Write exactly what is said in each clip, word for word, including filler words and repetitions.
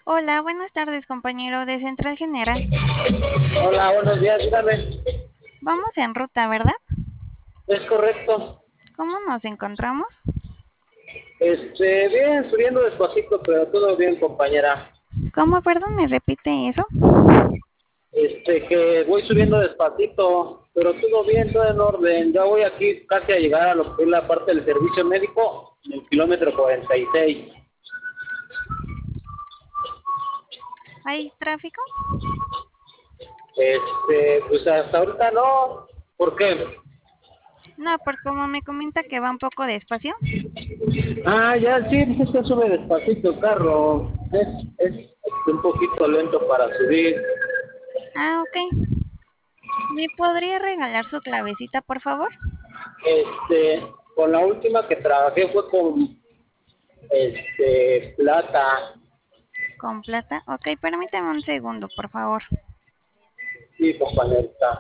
Hola, buenas tardes, compañero de Central General. Hola, buenos días, dígame. Vamos en ruta, ¿verdad? Es correcto. ¿Cómo nos encontramos? Este, bien, subiendo despacito, pero todo bien, compañera. ¿Cómo, perdón, me repite eso? Este, que voy subiendo despacito, pero todo bien, todo en orden. Ya voy aquí casi a llegar a lo que es la parte del servicio médico, en el kilómetro cuarenta y seis. ¿Hay tráfico? Este, pues hasta ahorita no. ¿Por qué? No, porque como me comenta que va un poco despacio. Ah, ya, sí, pues es que sube despacito el carro. Es, es un poquito lento para subir. Ah, ok. ¿Me podría regalar su clavecita, por favor? Este, con la última que trabajé fue con este plata. ¿Con plata? Ok, permítame un segundo, por favor. Sí, compañerita.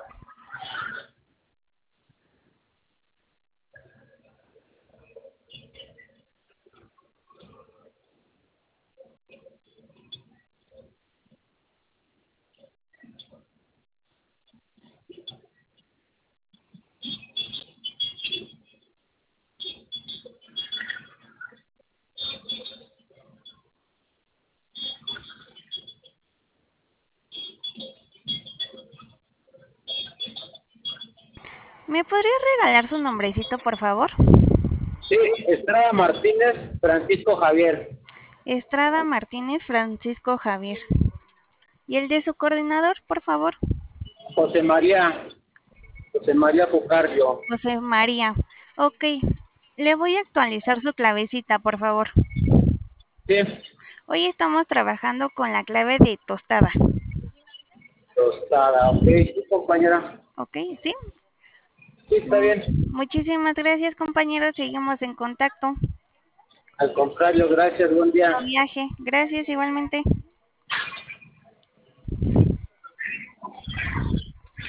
¿Me podría regalar su nombrecito, por favor? Sí, Estrada Martínez, Francisco Javier. Estrada Martínez Francisco Javier. ¿Y el de su coordinador, por favor? José María, José María Pucardio. José María. Ok, le voy a actualizar su clavecita, por favor. Sí, Hoy estamos trabajando con la clave de tostada. tostada, ok, sí, compañera. ¿Ok? ¿Sí? Sí, está Mm, bien. Muchísimas gracias, compañeros. Seguimos en contacto. Al contrario, gracias, buen día. Buen viaje. Gracias igualmente.